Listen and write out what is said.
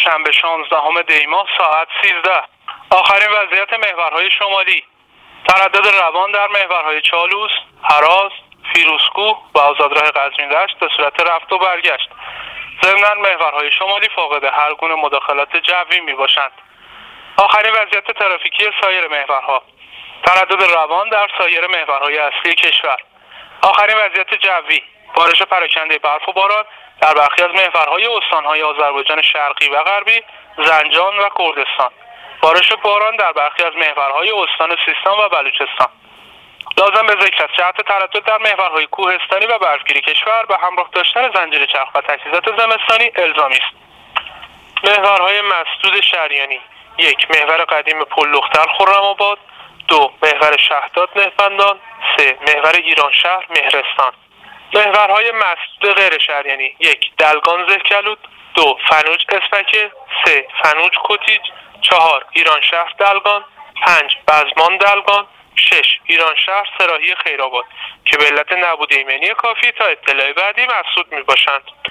شنبه 16 دی ماه ساعت 13. آخرین وضعیت محورهای شمالی: تردد روان در محورهای چالوس، هراز، فیروزکوه و آزادراه قزوین دشت به صورت رفت و برگشت. ضمناً محورهای شمالی فاقد هر گونه مداخلات جوی می باشند. آخرین وضعیت ترافیکی سایر محورها: تردد روان در سایر محورهای اصلی کشور. آخرین وضعیت جوی: بارش پراکنده برف و باران در برخی از محورهای استانهای آذربایجان شرقی و غربی، زنجان و کردستان. بارش باران در برخی از محورهای استان سیستان و بلوچستان. لازم به ذکر است جهت تردد در محورهای کوهستانی و برفگیری کشور به همراه داشتن زنجیر چرخ و تجهیزات زمستانی الزامی است. محورهای مسدود شریانی: 1. محور قدیم پل لختر خرم‌آباد. 2. محور شهداد نهبندان. 3. محور ایرانشهر مهرستان. محورهای مسدود غیر شریانی: 1. دلگان زهکلود. 2. فنوج اسمکه. 3. فنوج کتیج. 4. ایرانشهر دلگان. 5. بزمان دلگان. 6. ایرانشهر سراحی خیرآباد که به علت نبود ایمنی کافی تا اطلاع بعدی مسدود می باشند.